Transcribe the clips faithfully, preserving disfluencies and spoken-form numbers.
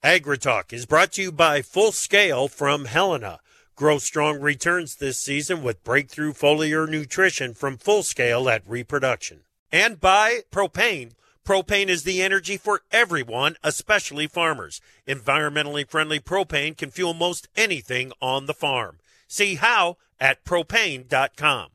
AgriTalk is brought to you by Full Scale from Helena. Grow strong returns this season with breakthrough foliar nutrition from Full Scale at Reproduction. And by Propane. Propane is the energy for everyone, especially farmers. Environmentally friendly propane can fuel most anything on the farm. See how at propane dot com.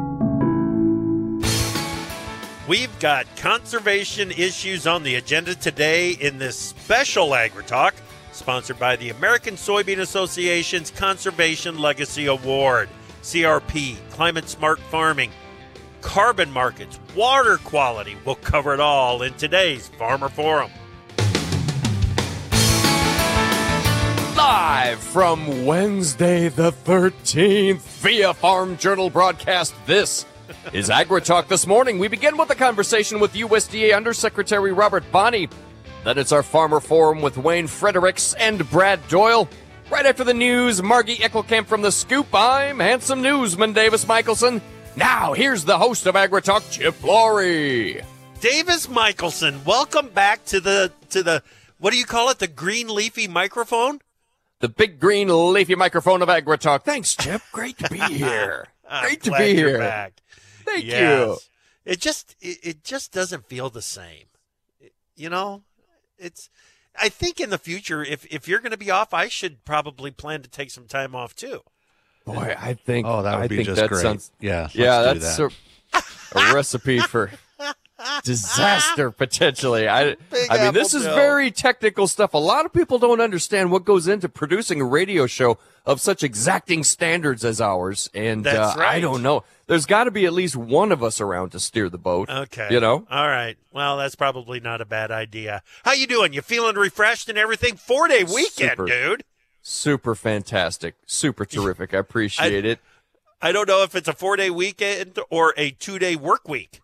We've got conservation issues on the agenda today in this special AgriTalk, sponsored by the American Soybean Association's Conservation Legacy Award. C R P, Climate Smart Farming, carbon markets, water quality. We'll cover it all in today's Farmer Forum. Live from Wednesday the thirteenth via Farm Journal broadcast, this is AgriTalk This Morning. We begin with a conversation with U S D A Undersecretary Robert Bonnie. Then it's our Farmer Forum with Wayne Fredericks and Brad Doyle. Right after the news, Margie Eckelkamp from The Scoop. I'm handsome newsman Davis Michelson. Now, here's the host of AgriTalk, Chip Laurie. Davis Michelson, welcome back to the, to the, what do you call it, the green leafy microphone? The big green leafy microphone of AgriTalk. Thanks, Chip. Great to be here. Great to be here. Back. Thank yes. you. It just it, it just doesn't feel the same. You know, it's I think in the future, if if you're going to be off, I should probably plan to take some time off too. Boy, I think oh, that would I be think just that great. Sounds, yeah, yeah, let's that's do that. A, a recipe for disaster potentially. I Big I mean, this apple is dough. very technical stuff. A lot of people don't understand what goes into producing a radio show of such exacting standards as ours, and That's uh, right. I don't know. There's got to be at least one of us around to steer the boat. Okay. You know? All right. Well, that's probably not a bad idea. How you doing? You feeling refreshed and everything? Four-day weekend, Super. dude. Super fantastic. Super terrific. I appreciate I- it. I don't know if it's a four-day weekend or a two-day work week.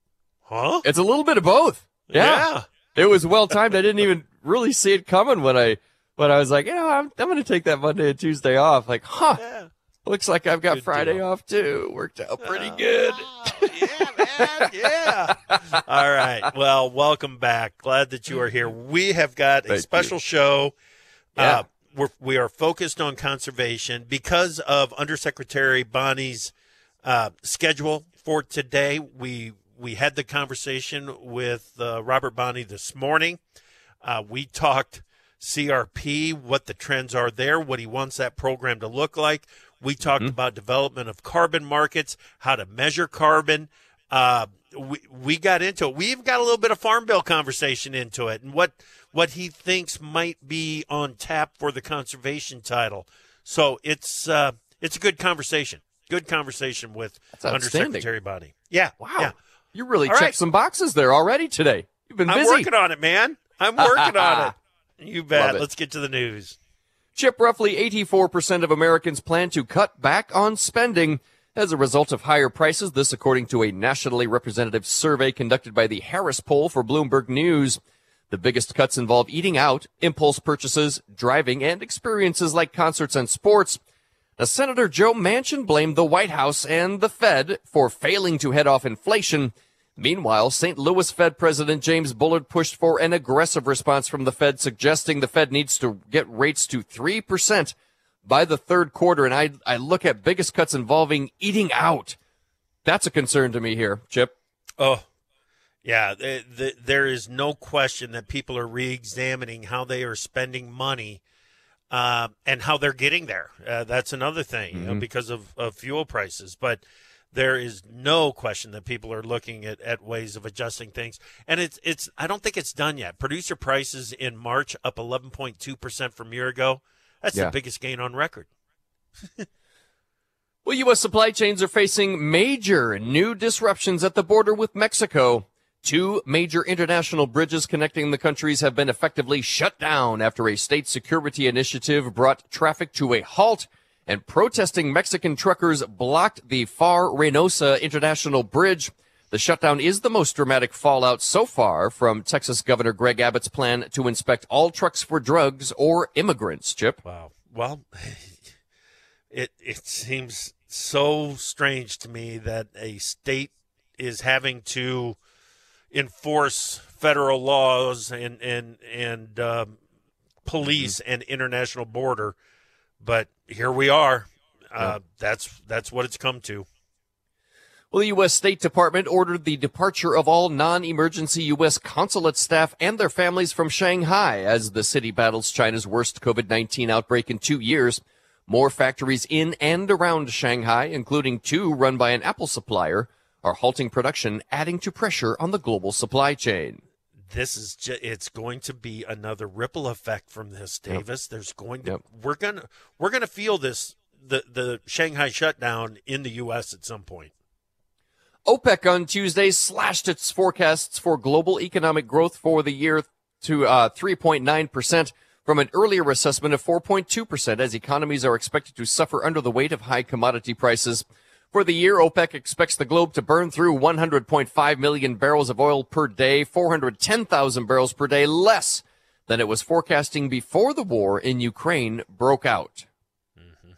Huh? It's a little bit of both. Yeah. Yeah. It was well timed. I didn't even really see it coming when I when I was like, you know, I'm I'm going to take that Monday and Tuesday off. Like, huh? Yeah. Looks like I've got Good Friday deal. off too. Worked out pretty good. Oh, yeah, man. Yeah. All right. Well, welcome back. Glad that you are here. We have got a Thank special show. Yeah. Uh, we're, we are focused on conservation because of Undersecretary Bonnie's uh, schedule for today. We we had the conversation with uh, Robert Bonnie this morning. Uh, we talked C R P, what the trends are there, what he wants that program to look like. We talked Mm-hmm. about development of carbon markets, how to measure carbon. Uh, we we got into it. We even got a little bit of Farm Bill conversation into it, and what what he thinks might be on tap for the conservation title. So it's uh, it's a good conversation. Good conversation with That's outstanding. Undersecretary Bonnie. Yeah. Wow. Yeah. You really All checked right. some boxes there already today. You've been I'm busy. working on it, man. I'm working on it. You bet. Love it. Let's get to the news. Chip, roughly eighty-four percent of Americans plan to cut back on spending as a result of higher prices. This according to a nationally representative survey conducted by the Harris Poll for Bloomberg News. The biggest cuts involve eating out, impulse purchases, driving, and experiences like concerts and sports. Now, Senator Joe Manchin blamed the White House and the Fed for failing to head off inflation. Meanwhile, Saint Louis Fed President James Bullard pushed for an aggressive response from the Fed, suggesting the Fed needs to get rates to three percent by the third quarter. And I, I look at biggest cuts involving eating out. That's a concern to me here, Chip. Oh, yeah. The, the, there is no question that people are re-examining how they are spending money uh, and how they're getting there. Uh, that's another thing, Mm-hmm. you know, because of, of fuel prices. But there is no question that people are looking at, at ways of adjusting things. And it's, it's, I don't think it's done yet. Producer prices in March up eleven point two percent from a year ago. That's Yeah. the biggest gain on record. Well, U S supply chains are facing major new disruptions at the border with Mexico. Two major international bridges connecting the countries have been effectively shut down after a state security initiative brought traffic to a halt, and protesting Mexican truckers blocked the Far Reynosa International Bridge. The shutdown is the most dramatic fallout so far from Texas Governor Greg Abbott's plan to inspect all trucks for drugs or immigrants, Chip. Wow. Well, it it seems so strange to me that a state is having to enforce federal laws and and and um, police mm-hmm. an international border. But here we are. Uh, yeah. That's that's what it's come to. Well, the U S State Department ordered the departure of all non-emergency U S consulate staff and their families from Shanghai as the city battles China's worst COVID nineteen outbreak in two years. More factories in and around Shanghai, including two run by an Apple supplier, are halting production, adding to pressure on the global supply chain. This is just, it's going to be another ripple effect from this, Davis. Yep. There's going to, yep. we're going to, we're going to feel this, the, the Shanghai shutdown in the U S at some point. OPEC on Tuesday slashed its forecasts for global economic growth for the year to uh, three point nine percent from an earlier assessment of four point two percent as economies are expected to suffer under the weight of high commodity prices. For the year, OPEC expects the globe to burn through one hundred point five million barrels of oil per day, four hundred ten thousand barrels per day less than it was forecasting before the war in Ukraine broke out. Mm-hmm.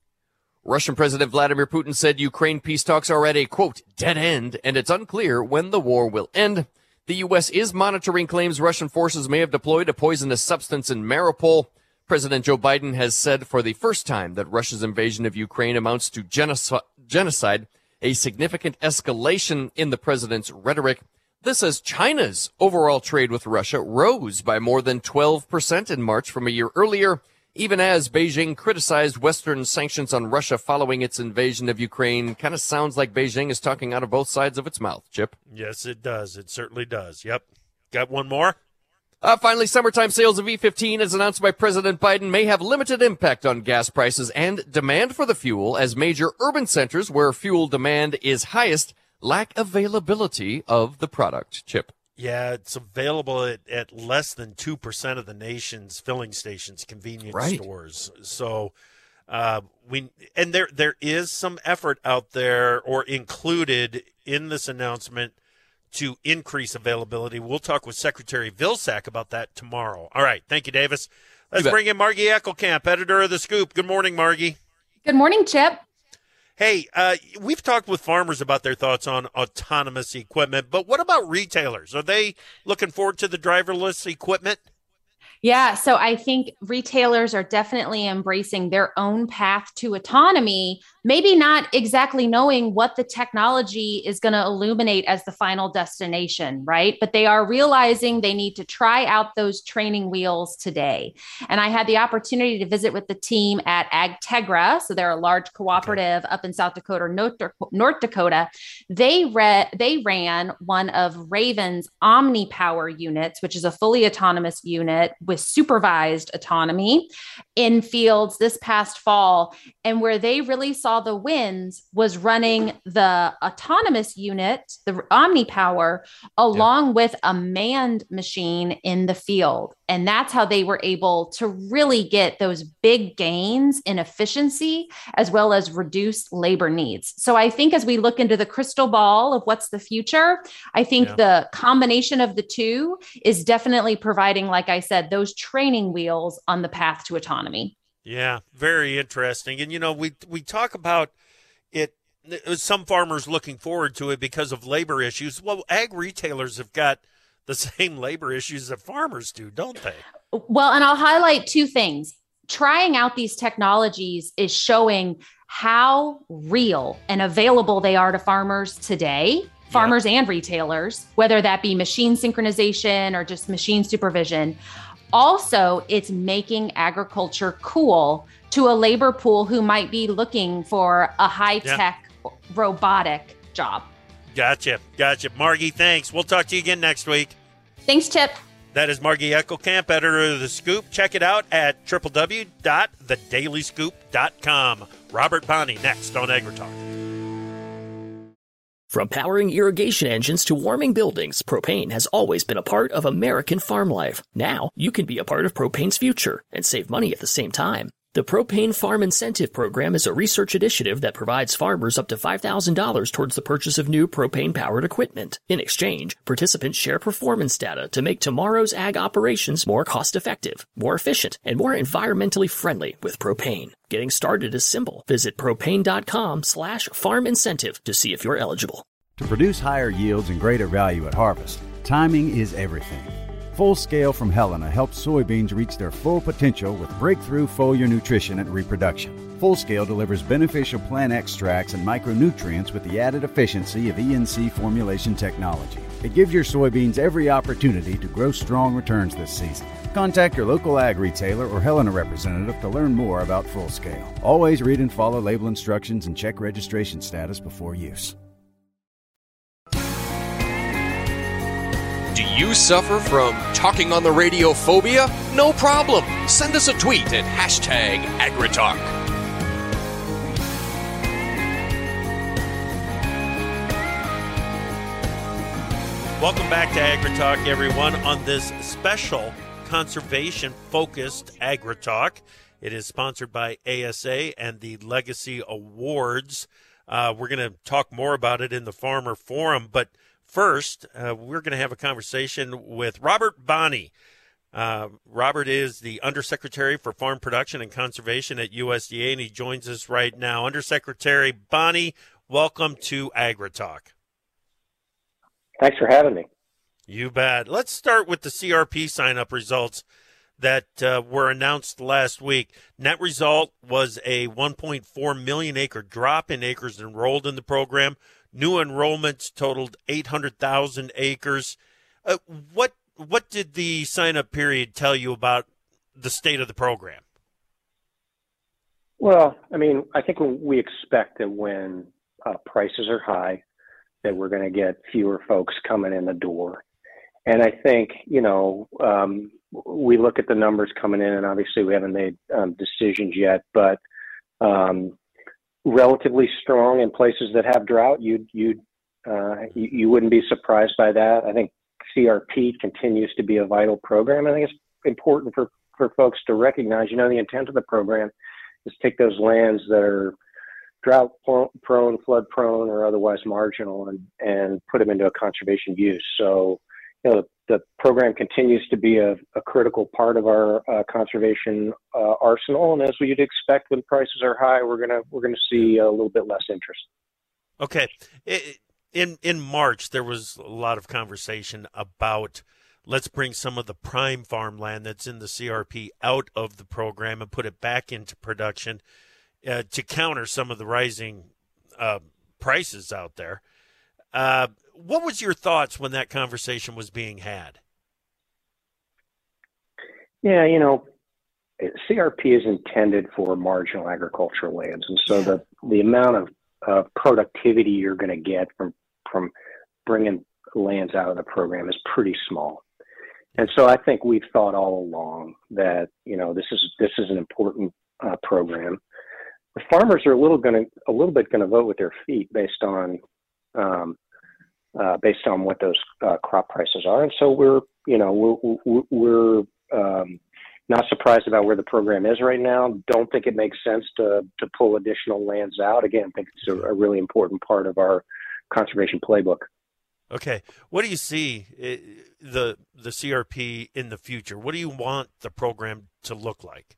Russian President Vladimir Putin said Ukraine peace talks are at a, quote, dead end, and it's unclear when the war will end. The U S is monitoring claims Russian forces may have deployed a poisonous substance in Mariupol. President Joe Biden has said for the first time that Russia's invasion of Ukraine amounts to genoc- genocide, a significant escalation in the president's rhetoric. This as China's overall trade with Russia rose by more than twelve percent in March from a year earlier, even as Beijing criticized Western sanctions on Russia following its invasion of Ukraine. Kind of sounds like Beijing is talking out of both sides of its mouth, Chip. Yes, it does. It certainly does. Yep. Got one more? Uh, finally, summertime sales of E fifteen, as announced by President Biden, may have limited impact on gas prices and demand for the fuel, as major urban centers where fuel demand is highest lack availability of the product. Chip. Yeah, it's available at, at less than two percent of the nation's filling stations, convenience right. stores. So uh, we and there there is some effort out there or included in this announcement to increase availability. We'll talk with Secretary Vilsack about that tomorrow. All right. Thank you, Davis. Let's bring in Margie Eckelkamp, editor of The Scoop. Good morning, Margie. Good morning, Chip. Hey, uh, we've talked with farmers about their thoughts on autonomous equipment, but what about retailers? Are they looking forward to the driverless equipment? Yeah, so I think retailers are definitely embracing their own path to autonomy, maybe not exactly knowing what the technology is going to illuminate as the final destination, right? But they are realizing they need to try out those training wheels today. And I had the opportunity to visit with the team at AgTegra. So they're a large cooperative okay. up in South Dakota, North Dakota. They, re- they ran one of Raven's OmniPower units, which is a fully autonomous unit with supervised autonomy in fields this past fall. And where they really saw the wins was running the autonomous unit, the OmniPower, along yeah. with a manned machine in the field. And that's how they were able to really get those big gains in efficiency as well as reduced labor needs. So I think as we look into the crystal ball of what's the future, I think yeah. the combination of the two is definitely providing, like I said, those training wheels on the path to autonomy. Yeah, very interesting. And, you know, we we talk about it, some farmers looking forward to it because of labor issues. Well, ag retailers have got the same labor issues that farmers do, don't they? Well, and I'll highlight two things. Trying out these technologies is showing how real and available they are to farmers today, farmers yep. and retailers, whether that be machine synchronization or just machine supervision. Also, it's making agriculture cool to a labor pool who might be looking for a high-tech yeah. robotic job. Gotcha. Gotcha. Margie, thanks. We'll talk to you again next week. Thanks, Chip. That is Margie Eckelkamp, editor of The Scoop. Check it out at w w w dot the daily scoop dot com. Robert Bonney next on AgriTalk. From powering irrigation engines to warming buildings, propane has always been a part of American farm life. Now, you can be a part of propane's future and save money at the same time. The Propane Farm Incentive Program is a research initiative that provides farmers up to five thousand dollars towards the purchase of new propane-powered equipment. In exchange, participants share performance data to make tomorrow's ag operations more cost-effective, more efficient, and more environmentally friendly with propane. Getting started is simple. Visit propane.com slash farm incentive to see if you're eligible. To produce higher yields and greater value at harvest, timing is everything. Full Scale from Helena helps soybeans reach their full potential with breakthrough foliar nutrition and reproduction. Full Scale delivers beneficial plant extracts and micronutrients with the added efficiency of E N C formulation technology. It gives your soybeans every opportunity to grow strong returns this season. Contact your local ag retailer or Helena representative to learn more about Full Scale. Always read and follow label instructions and check registration status before use. Do you suffer from talking on the radio phobia? No problem. Send us a tweet at hashtag AgriTalk. Welcome back to AgriTalk, everyone, on this special conservation-focused AgriTalk. It is sponsored by A S A and the Legacy Awards. Uh, we're going to talk more about it in the Farmer Forum, but first, uh, we're going to have a conversation with Robert Bonnie. Uh, Robert is the Undersecretary for Farm Production and Conservation at U S D A, and he joins us right now. Undersecretary Bonnie, welcome to AgriTalk. Thanks for having me. You bet. Let's start with the C R P sign-up results that uh, were announced last week. Net result was a one point four million acre drop in acres enrolled in the program. New enrollments totaled eight hundred thousand acres. Uh, what what did the sign-up period tell you about the state of the program? Well, I mean, I think we expect that when uh, prices are high, that we're going to get fewer folks coming in the door. And I think, you know, um, we look at the numbers coming in, and obviously we haven't made um, decisions yet, but um, relatively strong in places that have drought. You'd, you'd, uh, you, you wouldn't be surprised by that. I think C R P continues to be a vital program. I think it's important for, for folks to recognize, you know, the intent of the program is to take those lands that are drought prone, flood prone, or otherwise marginal, and, and put them into a conservation use. So, you know, the, the program continues to be a, a critical part of our uh, conservation uh, arsenal. And as we'd expect, when prices are high, we're gonna we're gonna see a little bit less interest. Okay, in in March there was a lot of conversation about let's bring some of the prime farmland that's in the C R P out of the program and put it back into production. Uh, to counter some of the rising uh, prices out there. Uh, what was your thoughts when that conversation was being had? Yeah, you know, C R P is intended for marginal agricultural lands. And so yeah. the, the amount of uh, productivity you're going to get from, from bringing lands out of the program is pretty small. And so I think we've thought all along that, you know, this is, this is an important uh, program. The farmers are a little going to a little bit going to vote with their feet based on um, uh, based on what those uh, crop prices are, and so we're you know we're, we're um, not surprised about where the program is right now. Don't think it makes sense to to pull additional lands out. Again, I think it's a, a really important part of our conservation playbook. Okay, what do you see uh, the the C R P in the future? What do you want the program to look like?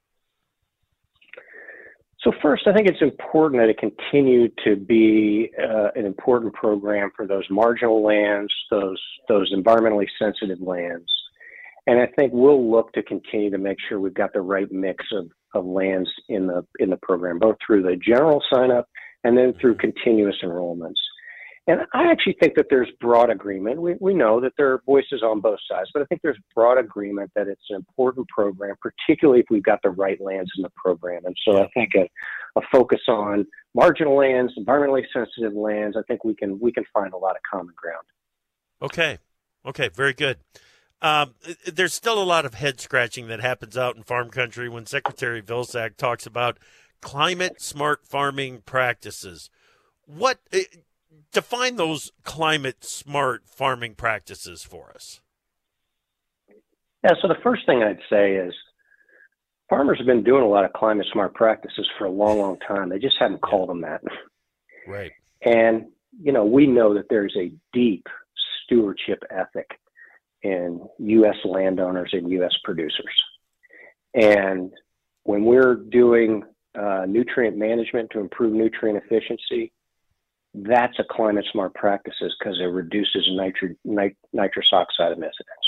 So first, I think it's important that it continue to be uh, an important program for those marginal lands, those those environmentally sensitive lands. And I think we'll look to continue to make sure we've got the right mix of, of lands in the in the program, both through the general sign-up and then through continuous enrollments. And I actually think that there's broad agreement. We, we know that there are voices on both sides, but I think there's broad agreement that it's an important program, particularly if we've got the right lands in the program. And so I think a, a focus on marginal lands, environmentally sensitive lands, I think we can we can find a lot of common ground. Okay. Okay, very good. Um, there's still a lot of head scratching that happens out in farm country when Secretary Vilsack talks about climate smart farming practices. What define those climate smart farming practices for us? Yeah, so the first thing I'd say is farmers have been doing a lot of climate smart practices for a long, long time. They just haven't called them that. Right. And, you know, we know that there's a deep stewardship ethic in U S landowners and U S producers. And when we're doing uh, nutrient management to improve nutrient efficiency, that's a climate smart practices because it reduces nitri- nit- nitrous oxide emissions.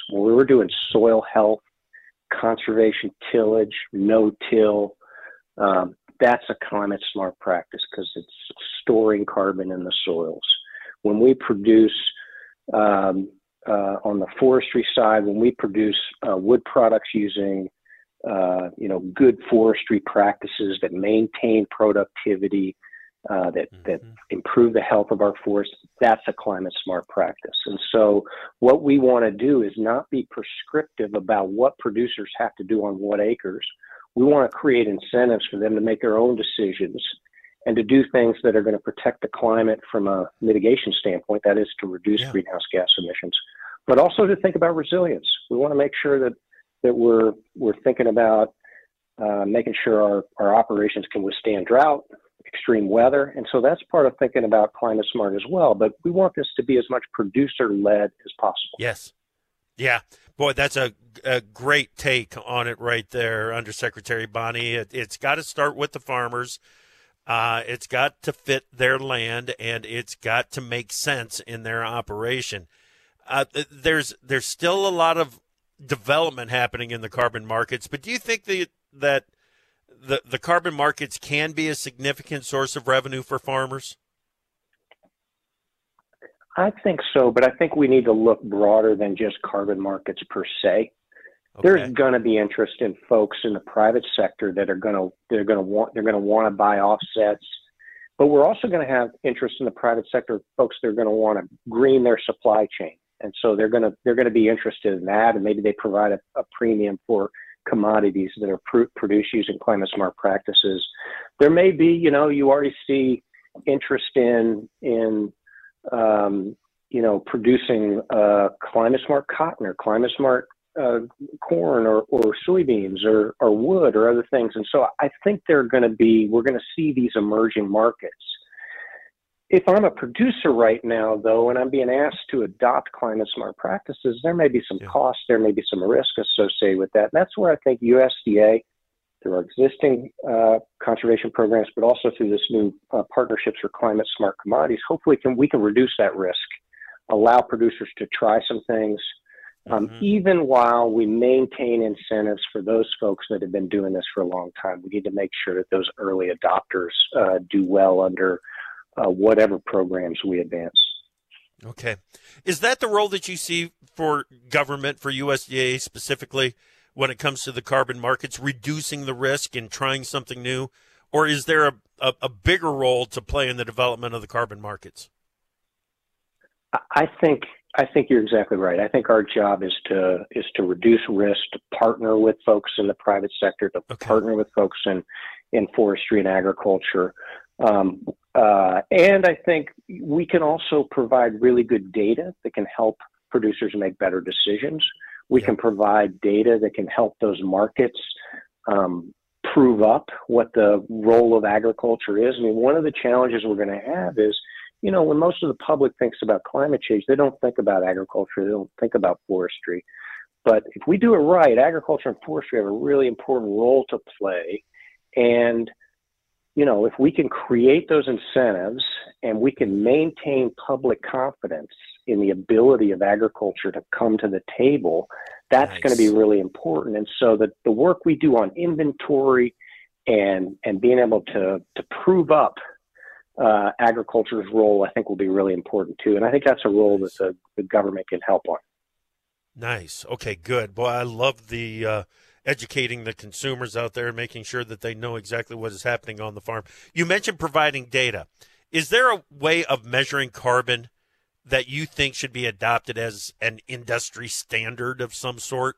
When we were doing soil health, conservation tillage, no-till, um, that's a climate smart practice because it's storing carbon in the soils. When we produce, um, uh, on the forestry side, when we produce uh, wood products using, uh, you know, good forestry practices that maintain productivity, uh, that, mm-hmm. that improve the health of our forests, that's a climate smart practice. And so what we want to do is not be prescriptive about what producers have to do on what acres. We want to create incentives for them to make their own decisions and to do things that are going to protect the climate from a mitigation standpoint, that is to reduce yeah. greenhouse gas emissions, but also to think about resilience. We want to make sure that, that we're, we're thinking about uh, making sure our, our operations can withstand drought, extreme weather. And so that's part of thinking about climate smart as well. But we want this to be as much producer-led as possible. Yes. Yeah. Boy, that's a, a great take on it right there, Undersecretary Bonnie. It, it's got to start with the farmers. Uh, it's got to fit their land, and it's got to make sense in their operation. Uh, there's there's still a lot of development happening in the carbon markets, but do you think that that the, the carbon markets can be a significant source of revenue for farmers? I think so, but I think we need to look broader than just carbon markets per se. Okay. There's going to be interest in folks in the private sector that are going to they're going to want they're going to want to buy offsets, but we're also going to have interest in the private sector folks that are going to want to green their supply chain, and so they're going to they're going to be interested in that, and maybe they provide a, a premium for commodities that are pr- produced using climate smart practices. There may be, you know, you already see interest in in um, you know producing uh, climate smart cotton or climate smart Uh, corn or, or soybeans or, or wood or other things. And so I think they're going to be, we're going to see these emerging markets. If I'm a producer right now, though, and I'm being asked to adopt climate smart practices, there may be some yeah. costs, there may be some risk associated with that. And that's where I think U S D A, through our existing uh, conservation programs, but also through this new uh, partnerships for climate smart commodities, hopefully can, we can reduce that risk, allow producers to try some things, Um, mm-hmm. even while we maintain incentives for those folks that have been doing this for a long time. We need to make sure that those early adopters uh, do well under uh, whatever programs we advance. Okay. Is that the role that you see for government, for U S D A specifically, when it comes to the carbon markets, reducing the risk and trying something new? Or is there a, a, a bigger role to play in the development of the carbon markets? I think I think you're exactly right. I think our job is to is to reduce risk, to partner with folks in the private sector, to okay. partner with folks in, in forestry and agriculture. Um, uh, and I think we can also provide really good data that can help producers make better decisions. We yeah. can provide data that can help those markets um, prove up what the role of agriculture is. I mean, one of the challenges we're going to have is, you know, when most of the public thinks about climate change, they don't think about agriculture, they don't think about forestry. But if we do it right, agriculture and forestry have a really important role to play. And, you know, if we can create those incentives and we can maintain public confidence in the ability of agriculture to come to the table, that's nice. Going to be really important. And so that the work we do on inventory and, and being able to, to prove up Uh, agriculture's role, I think, will be really important too. And I think that's a role that the, the government can help on. Nice. Okay, good. Boy, I love the uh, educating the consumers out there and making sure that they know exactly what is happening on the farm. You mentioned providing data. Is there a way of measuring carbon that you think should be adopted as an industry standard of some sort?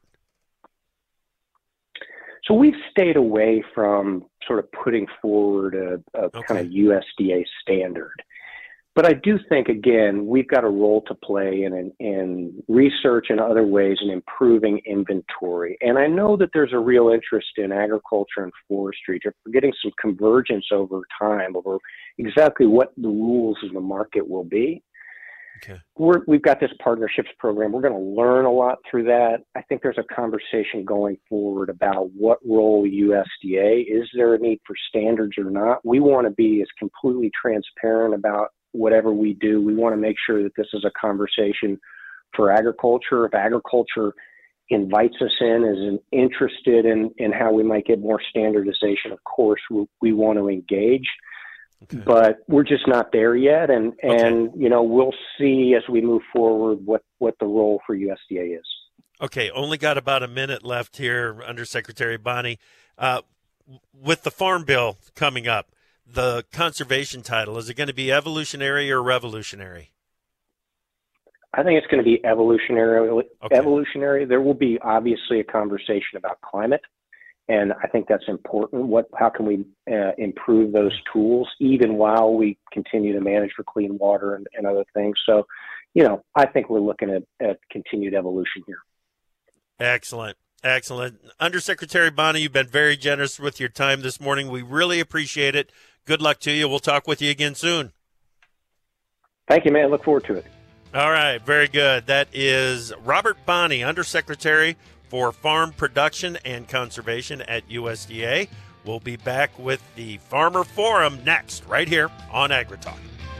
So we've stayed away from sort of putting forward a, a okay. kind of U S D A standard. But I do think, again, we've got a role to play in, in, in research and other ways in improving inventory. And I know that there's a real interest in agriculture and forestry to getting some convergence over time over exactly what the rules of the market will be. Okay. We're, we've got this partnerships program. We're going to learn a lot through that. I think there's a conversation going forward about what role U S D A, is there a need for standards or not? We want to be as completely transparent about whatever we do. We want to make sure that this is a conversation for agriculture. If agriculture invites us in, is interested in, in how we might get more standardization, of course, we, we want to engage. Okay. But we're just not there yet. And, and okay. you know, we'll see as we move forward what, what the role for U S D A is. Okay, only got about a minute left here, Undersecretary Bonnie. Uh, with the Farm Bill coming up, the conservation title, is it going to be evolutionary or revolutionary? I think it's going to be evolutionary. Okay. Evolutionary. There will be obviously a conversation about climate, and I think that's important. What, how can we uh, improve those tools, even while we continue to manage for clean water and, and other things? So, you know, I think we're looking at, at continued evolution here. Excellent. Excellent. Undersecretary Bonnie, you've been very generous with your time this morning. We really appreciate it. Good luck to you. We'll talk with you again soon. Thank you, man. Look forward to it. All right. Very good. That is Robert Bonnie, Undersecretary for Farm Production and Conservation at U S D A. We'll be back with the Farmer Forum next, right here on AgriTalk.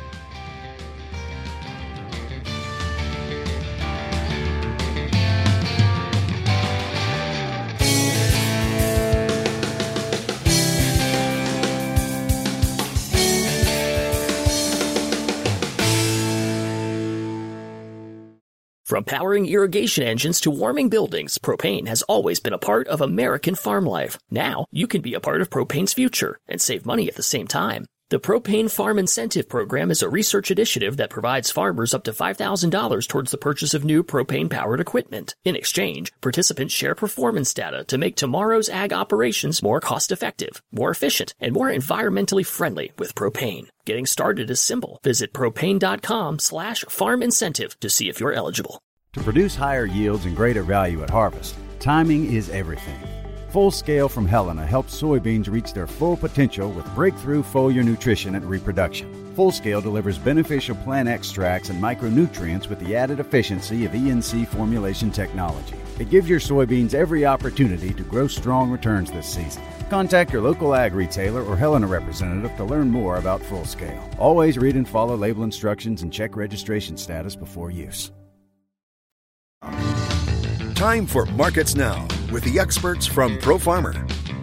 From powering irrigation engines to warming buildings, propane has always been a part of American farm life. Now, you can be a part of propane's future and save money at the same time. The Propane Farm Incentive Program is a research initiative that provides farmers up to five thousand dollars towards the purchase of new propane-powered equipment. In exchange, participants share performance data to make tomorrow's ag operations more cost-effective, more efficient, and more environmentally friendly with propane. Getting started is simple. Visit propane.com slash farm incentive to see if you're eligible. To produce higher yields and greater value at harvest, timing is everything. Full Scale from Helena helps soybeans reach their full potential with breakthrough foliar nutrition and reproduction. Full Scale delivers beneficial plant extracts and micronutrients with the added efficiency of E N C formulation technology. It gives your soybeans every opportunity to grow strong returns this season. Contact your local ag retailer or Helena representative to learn more about Full Scale. Always read and follow label instructions and check registration status before use. Time for Markets Now with the experts from ProFarmer.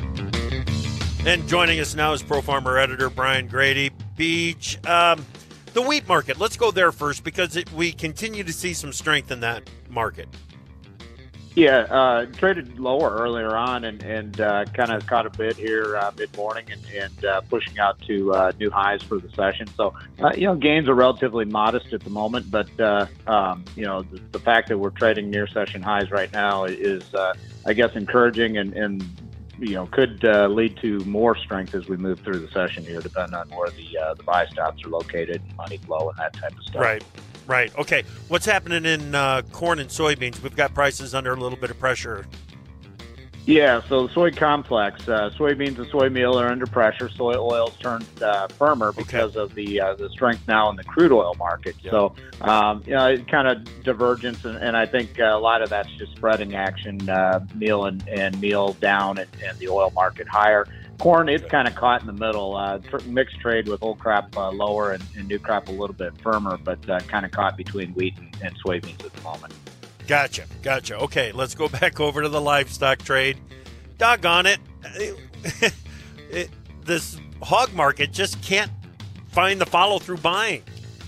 And joining us now is ProFarmer editor Brian Grady. Beach, um, the wheat market. Let's go there first because it, we continue to see some strength in that market. Yeah, uh, traded lower earlier on and, and uh, kind of caught a bit here uh, mid-morning and, and uh, pushing out to uh, new highs for the session. So, uh, you know, gains are relatively modest at the moment, but, uh, um, you know, the, the fact that we're trading near session highs right now is, uh, I guess, encouraging and, and you know, could uh, lead to more strength as we move through the session here, depending on where the uh, the buy stops are located, money flow, and that type of stuff. Right. Right. Okay. What's happening in uh, corn and soybeans? We've got prices under a little bit of pressure. Yeah. So the soy complex, uh, soybeans and soy meal are under pressure. Soy oils turned uh, firmer because okay. of the uh, the strength now in the crude oil market. Yep. So, um, you know, kind of divergence, and, and I think uh, a lot of that's just spreading action. Uh, meal and, and meal down, and, and the oil market higher. Corn, it's kind of caught in the middle. Uh, tr- mixed trade with old crop uh, lower and, and new crop a little bit firmer, but uh, kind of caught between wheat and, and soybeans at the moment. Gotcha. Gotcha. Okay, let's go back over to the livestock trade. Doggone it. it, it this hog market just can't find the follow-through buying.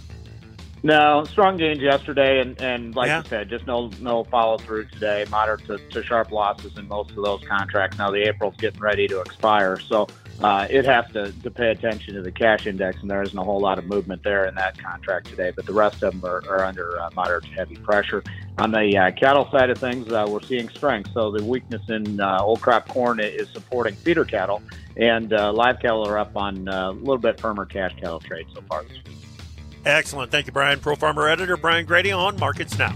No, strong gains yesterday, and, and like yeah. you said, just no no follow through today. Moderate to, to sharp losses in most of those contracts. Now the April's getting ready to expire, so uh, it has to, to pay attention to the cash index, and there isn't a whole lot of movement there in that contract today. But the rest of them are, are under uh, moderate to heavy pressure. On the uh, cattle side of things, uh, we're seeing strength. So the weakness in uh, old crop corn is supporting feeder cattle, and uh, live cattle are up on uh, a little bit firmer cash cattle trade so far this week. Excellent. Thank you, Brian. ProFarmer editor Brian Grady on Markets Now.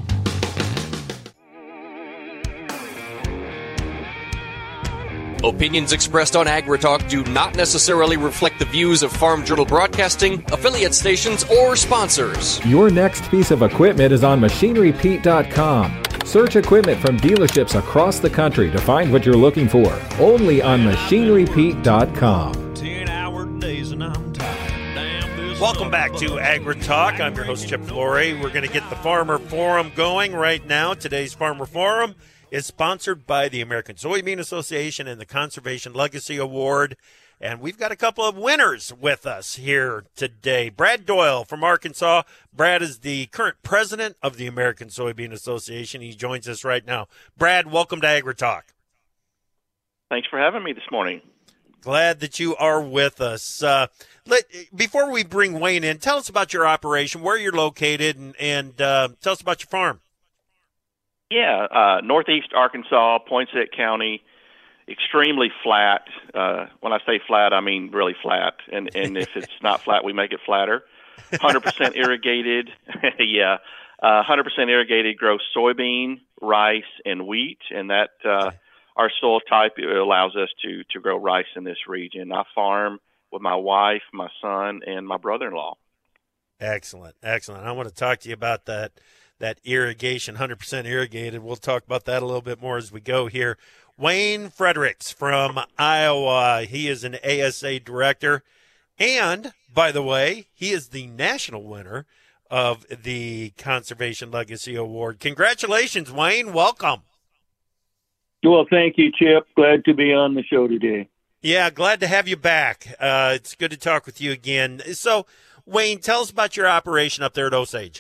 Opinions expressed on AgriTalk do not necessarily reflect the views of Farm Journal Broadcasting, affiliate stations, or sponsors. Your next piece of equipment is on machinery pete dot com. Search equipment from dealerships across the country to find what you're looking for. Only on machinery pete dot com. Ten-hour days and I'm tired. Damn, this Welcome back to Agri Talk. I'm your host, Chip Flory. We're going to get the Farmer Forum going right now. Today's Farmer Forum is sponsored by the American Soybean Association and the Conservation Legacy Award. And we've got a couple of winners with us here today. Brad Doyle from Arkansas. Brad is the current president of the American Soybean Association. He joins us right now. Brad, welcome to Agri Talk. Thanks for having me this morning. Glad that you are with us. Uh, let, before we bring Wayne in, tell us about your operation, where you're located, and, and uh, tell us about your farm. Yeah, uh, northeast Arkansas, Poinsett County, extremely flat. Uh, when I say flat, I mean really flat. And, and if it's not flat, we make it flatter. one hundred percent irrigated. yeah, uh, one hundred percent irrigated, grow soybean, rice, and wheat. And that uh, our soil type allows us to, to grow rice in this region. I farm with my wife, my son, and my brother-in-law. Excellent, excellent. I want to talk to you about that. That irrigation, one hundred percent irrigated. We'll talk about that a little bit more as we go here. Wayne Fredericks from Iowa. He is an A S A director. And, by the way, he is the national winner of the Conservation Legacy Award. Congratulations, Wayne. Welcome. Well, thank you, Chip. Glad to be on the show today. Yeah, glad to have you back. Uh, it's good to talk with you again. So, Wayne, tell us about your operation up there at Osage.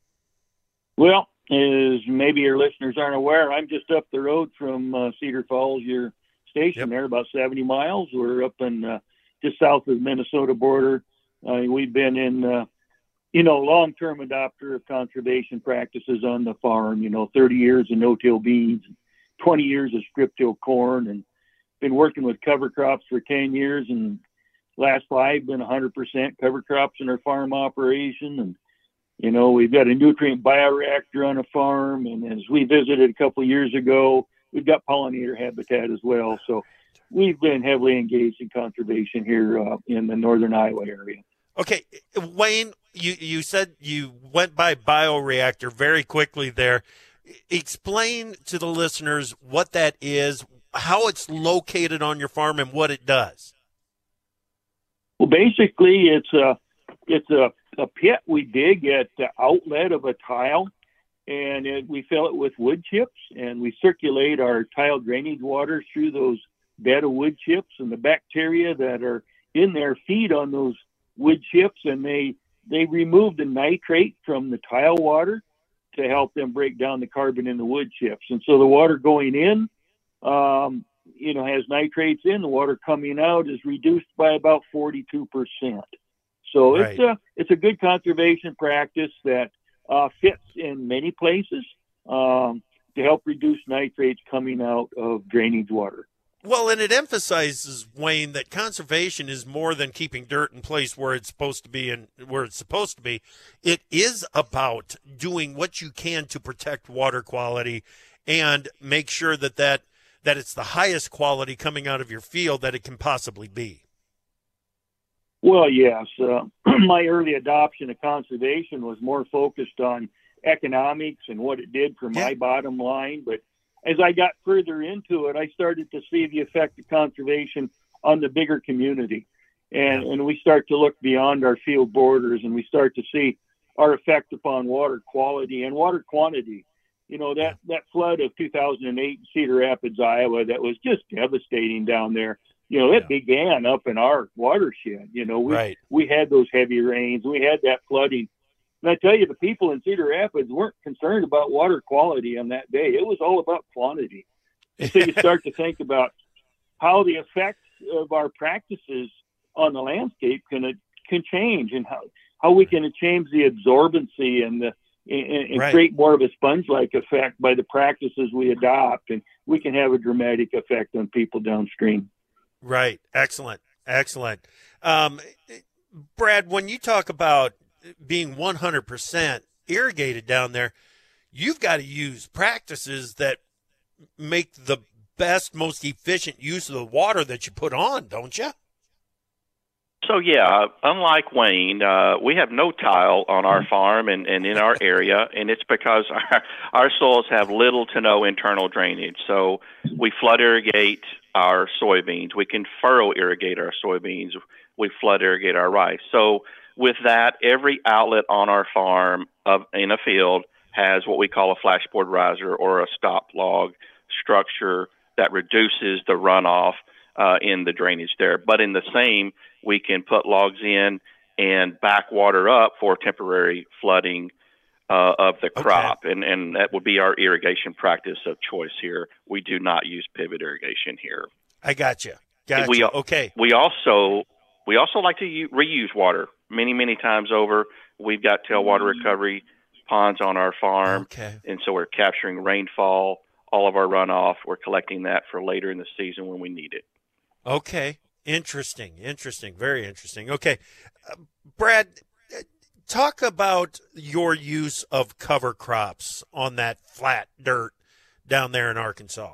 Well, as maybe your listeners aren't aware, I'm just up the road from uh, Cedar Falls, your station. Yep. There, about seventy miles. We're up in uh, just south of the Minnesota border. Uh, we've been in, uh, you know, long-term adopter of conservation practices on the farm. You know, thirty years of no-till beans, twenty years of strip-till corn, and been working with cover crops for ten years. And last five been one hundred percent cover crops in our farm operation. And you know, we've got a nutrient bioreactor on a farm, and as we visited a couple of years ago, we've got pollinator habitat as well. So we've been heavily engaged in conservation here uh, in the northern Iowa area. Okay, Wayne, you, you said you went by bioreactor very quickly there. Explain to the listeners what that is, how it's located on your farm, and what it does. Well, basically, it's a it's a a pit we dig at the outlet of a tile, and it, we fill it with wood chips, and we circulate our tile drainage water through those bed of wood chips, and the bacteria that are in there feed on those wood chips, and they they remove the nitrate from the tile water to help them break down the carbon in the wood chips. And so the water going in, um, you know, has nitrates in. The water coming out is reduced by about forty-two percent. So right. it's a it's a good conservation practice that uh, fits in many places um, to help reduce nitrates coming out of drainage water. Well, and it emphasizes, Wayne, that conservation is more than keeping dirt in place where it's supposed to be and where it's supposed to be. It is about doing what you can to protect water quality and make sure that that, that it's the highest quality coming out of your field that it can possibly be. Well, yes. Uh, my early adoption of conservation was more focused on economics and what it did for my yeah. bottom line. But as I got further into it, I started to see the effect of conservation on the bigger community. And, yeah. and we start to look beyond our field borders, and we start to see our effect upon water quality and water quantity. You know, that, yeah. that flood of two thousand eight in Cedar Rapids, Iowa, that was just devastating down there. You know, it yeah. began up in our watershed. You know, we right. we had those heavy rains. We had that flooding. And I tell you, the people in Cedar Rapids weren't concerned about water quality on that day. It was all about quantity. And so you start to think about how the effects of our practices on the landscape can can change, and how, how we can change the absorbency and the and, and right. create more of a sponge-like effect by the practices we adopt. And we can have a dramatic effect on people downstream. Right. Excellent. Excellent. Um, Brad, when you talk about being one hundred percent irrigated down there, you've got to use practices that make the best, most efficient use of the water that you put on, don't you? So, yeah, unlike Wayne, uh, we have no tile on our farm and, and in our area, and it's because our, our soils have little to no internal drainage. So we flood irrigate our soybeans. We can furrow irrigate our soybeans. We flood irrigate our rice. So with that, every outlet on our farm of in a field has what we call a flashboard riser or a stop log structure that reduces the runoff uh, in the drainage there. But in the same, we can put logs in and back water up for temporary flooding uh, of the crop. Okay. And, and that would be our irrigation practice of choice here. We do not use pivot irrigation here. I got you. Got we, you. Okay. We also, we also like to u- reuse water many, many times over. We've got tailwater recovery ponds on our farm. Okay. And so we're capturing rainfall, all of our runoff. We're collecting that for later in the season when we need it. Okay. Interesting. Interesting. Very interesting. Okay. Uh, Brad, talk about your use of cover crops on that flat dirt down there in Arkansas.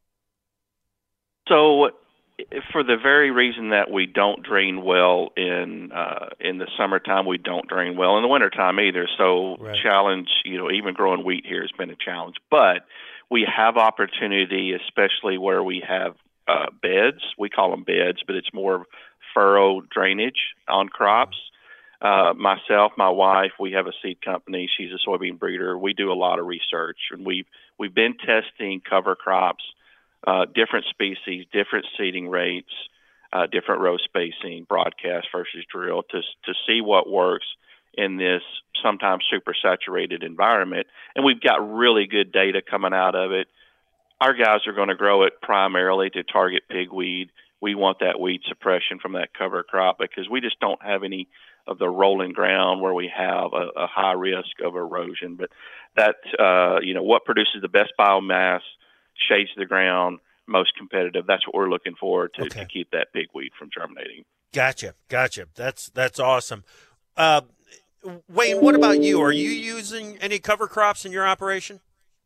So for the very reason that we don't drain well in uh, in the summertime, we don't drain well in the wintertime either. So right. challenge, you know, even growing wheat here has been a challenge. But we have opportunity, especially where we have uh, beds. We call them beds, but it's more furrow drainage on crops. Uh, myself, my wife, we have a seed company. She's a soybean breeder. We do a lot of research, and we've we've been testing cover crops. Uh, different species, different seeding rates, uh, different row spacing, broadcast versus drill, to to see what works in this sometimes super saturated environment. And we've got really good data coming out of it. Our guys are going to grow it primarily to target pigweed. We want that weed suppression from that cover crop because we just don't have any of the rolling ground where we have a, a high risk of erosion. But that, uh, you know, what produces the best biomass, shades the ground, most competitive. That's what we're looking for to, okay. to keep that pigweed from germinating. Gotcha, gotcha. That's that's awesome. Uh, Wayne, what about you? Are you using any cover crops in your operation?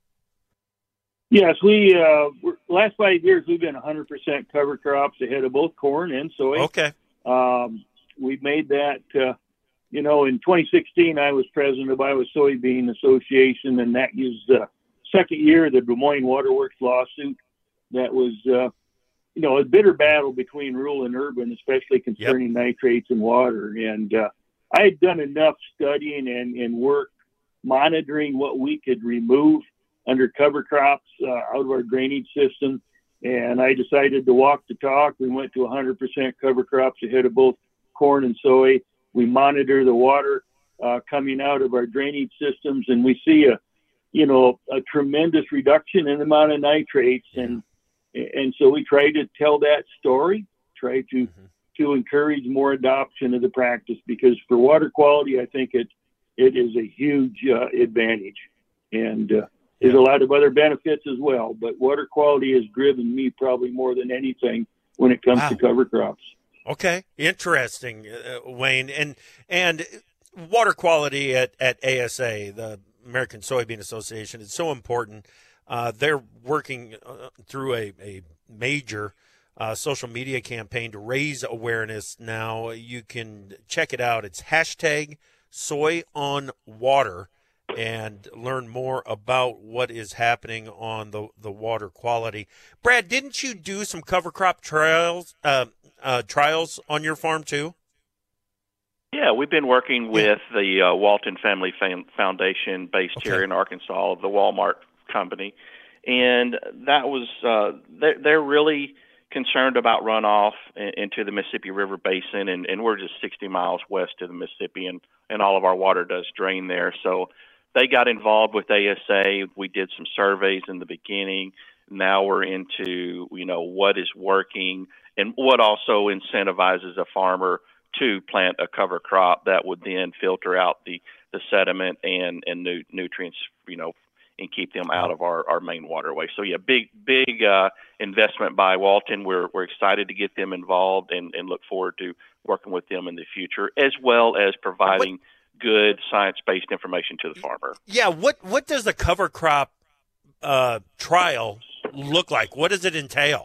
Yes, we uh, last five years we've been one hundred percent cover crops ahead of both corn and soy. Okay. Um, we've made that. Uh, you know, in twenty sixteen, I was president of Iowa Soybean Association, and that was uh, second year of the Des Moines Waterworks lawsuit. That was, uh, you know, a bitter battle between rural and urban, especially concerning yep. nitrates and water. And uh, I had done enough studying and, and work monitoring what we could remove under cover crops uh, out of our drainage system. And I decided to walk the talk. We went to one hundred percent cover crops ahead of both corn and soy. We monitor the water uh, coming out of our drainage systems, and we see a you know, a tremendous reduction in the amount of nitrates. And, and so we try to tell that story, try to, mm-hmm. to encourage more adoption of the practice, because for water quality, I think it, it is a huge uh, advantage. And uh, there's a lot of other benefits as well, but water quality has driven me probably more than anything when it comes wow. to cover crops. Okay. Interesting, uh, Wayne. And, and water quality at, at A S A, the American Soybean Association, is so important. Uh, they're working uh, through a, a major uh, social media campaign to raise awareness now. You can check it out. It's hashtag Soy on Water and learn more about what is happening on the, the water quality. Brad, didn't you do some cover crop trials, uh, uh, trials on your farm too? Yeah, we've been working with the uh, Walton Family Foundation based okay. here in Arkansas, the Walmart company. And that was, uh, they're, they're really concerned about runoff in, into the Mississippi River Basin, and, and we're just sixty miles west of the Mississippi, and, and all of our water does drain there. So they got involved with A S A. We did some surveys in the beginning. Now we're into, you know, what is working and what also incentivizes a farmer to plant a cover crop that would then filter out the, the sediment and, and nu- nutrients, you know, and keep them out of our, our main waterway. So, yeah, big, big uh, investment by Walton. We're we're excited to get them involved and, and look forward to working with them in the future, as well as providing what, good science-based information to the farmer. Yeah, what, what does the cover crop uh, trial look like? What does it entail?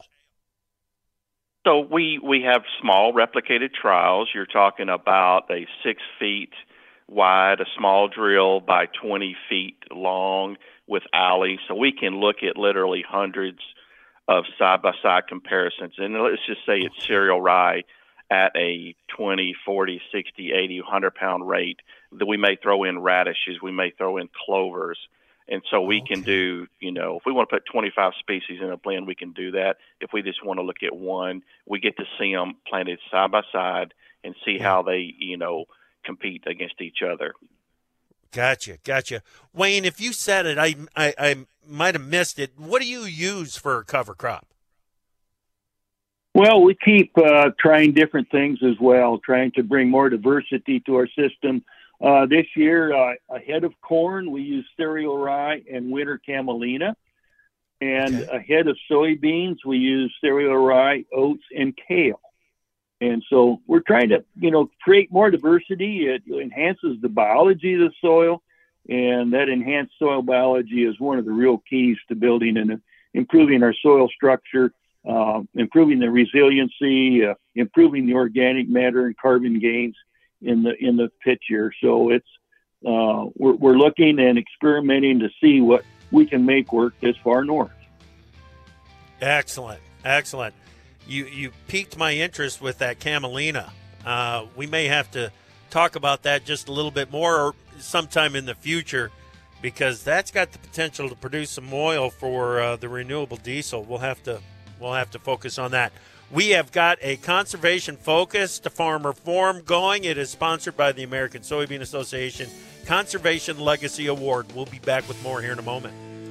So we, we have small replicated trials. You're talking about a six feet wide, a small drill by twenty feet long with alleys. So we can look at literally hundreds of side-by-side comparisons. And let's just say it's cereal rye at a twenty, forty, sixty, eighty, one hundred pound rate. That we may throw in radishes, we may throw in clovers. And so we okay. can do, you know, if we want to put twenty-five species in a blend, we can do that. If we just want to look at one, we get to see them planted side by side and see how they, you know, compete against each other. Gotcha, gotcha. Wayne, if you said it, I, I, I might have missed it. What do you use for a cover crop? Well, we keep uh, trying different things as well, trying to bring more diversity to our system. Uh, this year, uh, ahead of corn, we use cereal rye and winter camelina. And okay. ahead of soybeans, we use cereal rye, oats, and kale. And so we're trying to, you know, create more diversity. It enhances the biology of the soil, and that enhanced soil biology is one of the real keys to building and improving our soil structure, uh, improving the resiliency, uh, improving the organic matter and carbon gains in the in the picture. So it's uh, we're, we're looking and experimenting to see what we can make work this far north. Excellent, excellent. You you piqued my interest with that camelina. Uh, we may have to talk about that just a little bit more or sometime in the future, because that's got the potential to produce some oil for uh, the renewable diesel. We'll have to we'll have to focus on that. We have got a conservation-focused Farmer Forum going. It is sponsored by the American Soybean Association Conservation Legacy Award. We'll be back with more here in a moment.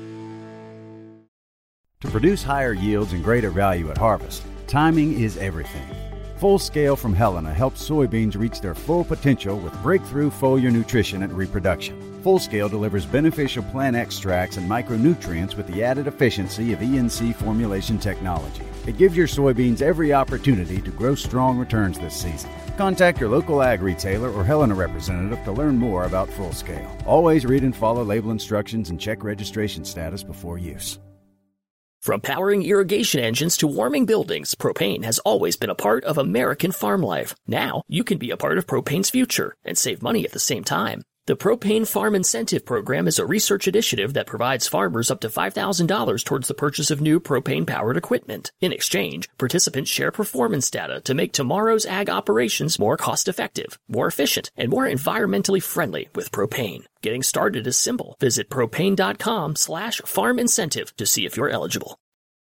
To produce higher yields and greater value at harvest, timing is everything. Full Scale from Helena helps soybeans reach their full potential with breakthrough foliar nutrition and reproduction. Full Scale delivers beneficial plant extracts and micronutrients with the added efficiency of E N C formulation technology. It gives your soybeans every opportunity to grow strong returns this season. Contact your local ag retailer or Helena representative to learn more about Full Scale. Always read and follow label instructions and check registration status before use. From powering irrigation engines to warming buildings, propane has always been a part of American farm life. Now, you can be a part of propane's future and save money at the same time. The Propane Farm Incentive Program is a research initiative that provides farmers up to five thousand dollars towards the purchase of new propane-powered equipment. In exchange, participants share performance data to make tomorrow's ag operations more cost-effective, more efficient, and more environmentally friendly with propane. Getting started is simple. Visit propane.com slash farm incentive to see if you're eligible.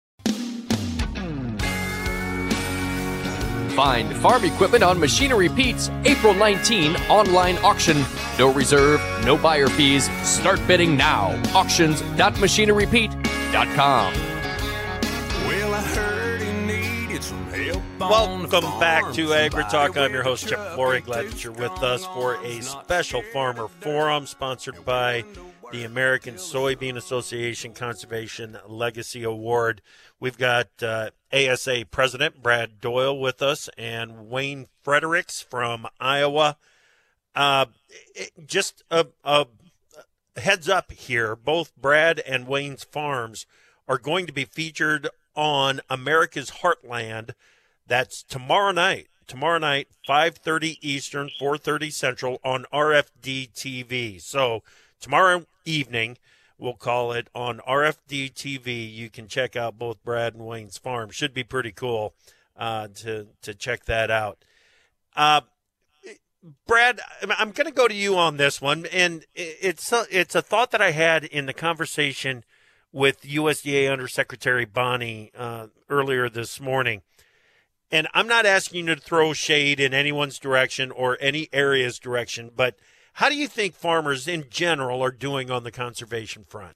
Find farm equipment on Machinery Pete's April nineteenth online auction. No reserve, no buyer fees. Start bidding now. auctions dot machinery pete dot com. Well, I heard he needed some help. Welcome back to Agri Talk. I'm your host, Chip Flory. Glad that you're with us for a special Farmer Forum sponsored by the American Soybean Association Conservation Legacy Award. We've got uh, A S A President Brad Doyle with us and Wayne Fredericks from Iowa. Uh, it, just a, a heads up here, both Brad and Wayne's farms are going to be featured on America's Heartland. That's tomorrow night. Tomorrow night, five thirty Eastern, four thirty Central on R F D T V. So tomorrow evening, we'll call it on R F D T V. You can check out both Brad and Wayne's farm. Should be pretty cool uh, to to check that out. Uh, Brad, I'm going to go to you on this one, and it's a, it's a thought that I had in the conversation with U S D A Undersecretary Bonnie uh, earlier this morning. And I'm not asking you to throw shade in anyone's direction or any area's direction, but how do you think farmers in general are doing on the conservation front?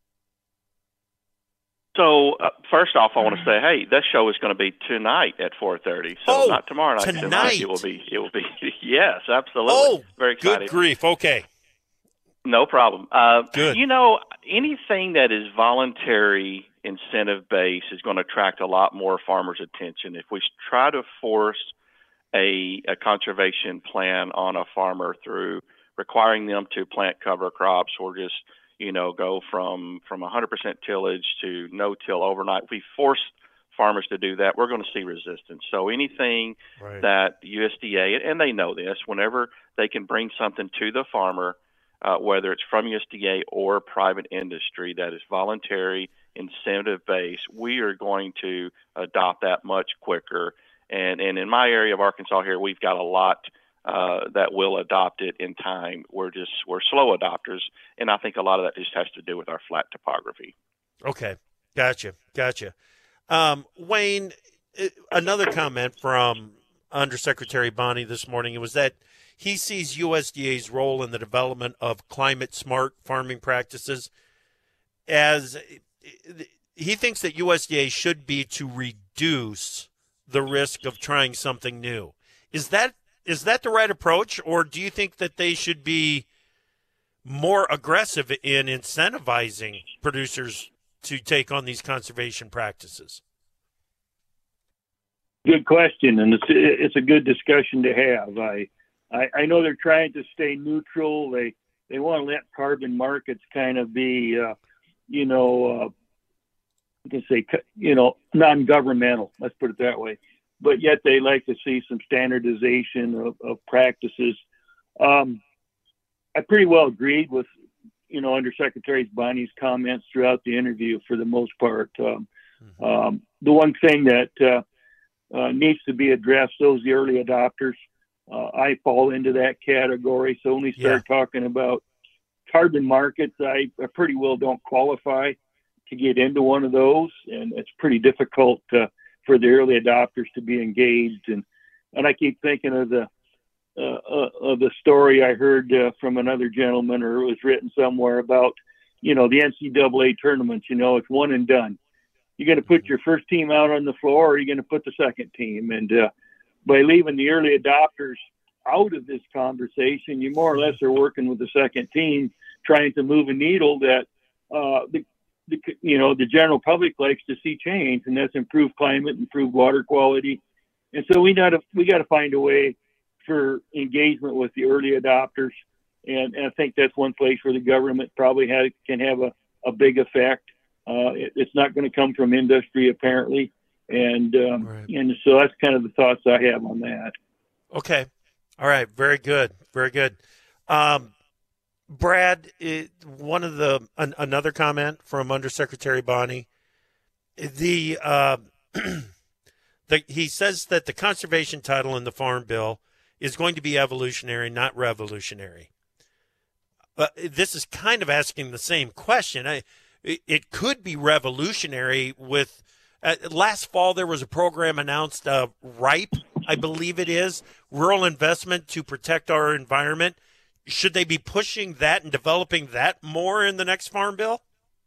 So, uh, first off, I want to say, hey, that show is going to be tonight at four thirty. So oh, not tomorrow night. Tonight. tonight. It will be. It will be. Yes, absolutely. Oh, very excited. Good grief. Okay. No problem. Uh, Good. You know, anything that is voluntary incentive-based is going to attract a lot more farmers' attention. If we try to force a, a conservation plan on a farmer through requiring them to plant cover crops or just, you know, go from, from one hundred percent tillage to no-till overnight, if we force farmers to do that, we're going to see resistance. So anything right. that U S D A, and they know this, whenever they can bring something to the farmer, uh, whether it's from U S D A or private industry that is voluntary, incentive-based, we are going to adopt that much quicker And, and in my area of Arkansas here, we've got a lot uh, that will adopt it in time. We're just we're slow adopters, and I think a lot of that just has to do with our flat topography. Okay, gotcha, gotcha. Um, Wayne, another comment from Undersecretary Bonney this morning, it was that he sees U S D A's role in the development of climate-smart farming practices as he thinks that U S D A should be to reduce the risk of trying something new. Is that is that the right approach, or do you think that they should be more aggressive in incentivizing producers to take on these conservation practices? Good question, and it's it's a good discussion to have. I I, I know they're trying to stay neutral. They they want to let carbon markets kind of be, uh, you know, uh, I can say, you know, non-governmental. Let's put it that way. But yet they like to see some standardization of, of practices. Um, I pretty well agreed with, you know, Undersecretary Bonney's comments throughout the interview for the most part. Um, mm-hmm. um, the one thing that uh, uh, needs to be addressed, those the early adopters. Uh, I fall into that category. So when we start yeah. talking about carbon markets, I, I pretty well don't qualify to get into one of those, and it's pretty difficult uh, for the early adopters to be engaged. And and I keep thinking of the uh, uh, of the story I heard uh, from another gentleman, or it was written somewhere about, you know, the N C double A tournaments. You know, it's one and done. You're going to put your first team out on the floor, or you're going to put the second team. And uh, by leaving the early adopters out of this conversation, you more or less are working with the second team, trying to move a needle that uh, the, the you know the general public likes to see change, and that's improved climate, improved water quality. And so we got to we got to find a way for engagement with the early adopters, and, and I think that's one place where the government probably has, can have a, a big effect. Uh, it, it's not going to come from industry apparently, and um, right. and so that's kind of the thoughts I have on that. Okay. All right, very good, very good. Um, Brad, it, one of the an, another comment from Undersecretary Bonney, the, uh, the he says that the conservation title in the Farm Bill is going to be evolutionary, not revolutionary. But this is kind of asking the same question. I, it, it could be revolutionary with. Uh, last fall, there was a program announced, uh, RIPE, I believe it is, Rural Investment to Protect Our Environment. Should they be pushing that and developing that more in the next Farm Bill?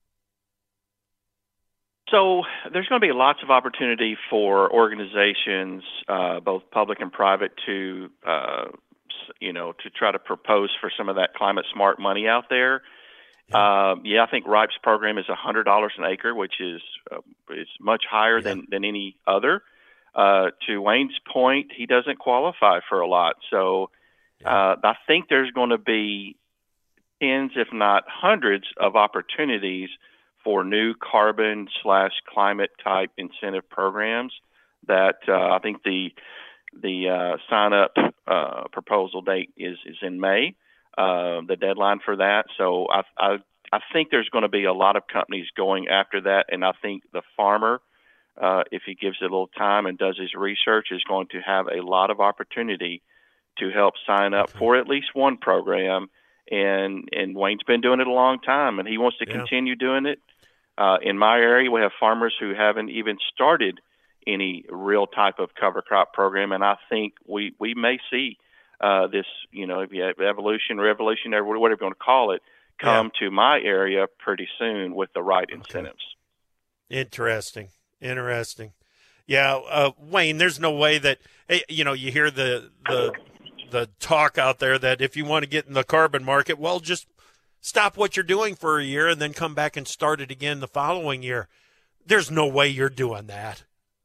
So there's going to be lots of opportunity for organizations, uh, both public and private, to, uh, you know, to try to propose for some of that climate smart money out there. Yeah, um, yeah I think RIPE's program is one hundred dollars an acre, which is uh, is much higher yeah. than, than any other. Uh, to Wayne's point, he doesn't qualify for a lot. So uh, I think there's going to be tens, if not hundreds, of opportunities for new carbon slash climate type incentive programs that uh, I think the the uh, sign up uh, proposal date is, is in May. Uh, the deadline for that. So I, I, I think there's going to be a lot of companies going after that, and I think the farmer, uh, if he gives it a little time and does his research, is going to have a lot of opportunity to help sign up for at least one program. And and Wayne's been doing it a long time, and he wants to yeah. continue doing it. Uh, in my area, we have farmers who haven't even started any real type of cover crop program, and I think we, we may see Uh, this, you know, if you have evolution, revolution, whatever you want to call it, come yeah. to my area pretty soon with the right incentives. Okay. Interesting. Interesting. Yeah, uh, Wayne, there's no way that, you know, you hear the, the, the talk out there that if you want to get in the carbon market, well, just stop what you're doing for a year and then come back and start it again the following year. There's no way you're doing that.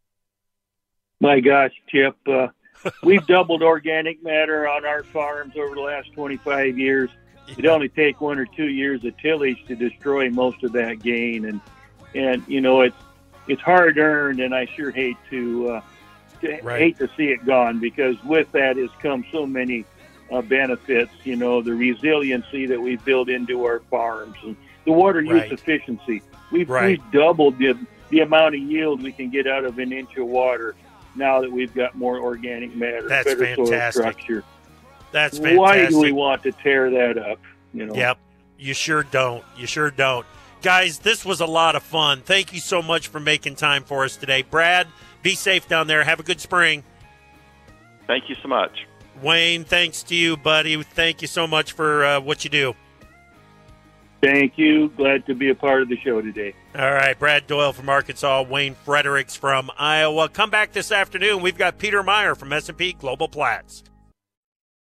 My gosh, Chip, uh, we've doubled organic matter on our farms over the last twenty-five years. It'd only take one or two years of tillage to destroy most of that gain, and and you know it's it's hard earned, and I sure hate to, uh, to right. hate to see it gone, because with that has come so many uh, benefits. You know, the resiliency that we built into our farms, and the water use right. efficiency. We've, right. we've doubled the the amount of yield we can get out of an inch of water. now that we've got more organic matter, That's better fantastic. soil structure. That's fantastic. Why do we want to tear that up? You know. Yep. You sure don't. You sure don't. Guys, this was a lot of fun. Thank you so much for making time for us today. Brad, be safe down there. Have a good spring. Thank you so much. Wayne, thanks to you, buddy. Thank you so much for uh, what you do. Thank you. Glad to be a part of the show today. All right, Brad Doyle from Arkansas, Wayne Fredericks from Iowa. Come back this afternoon. We've got Peter Meyer from S and P Global Platts.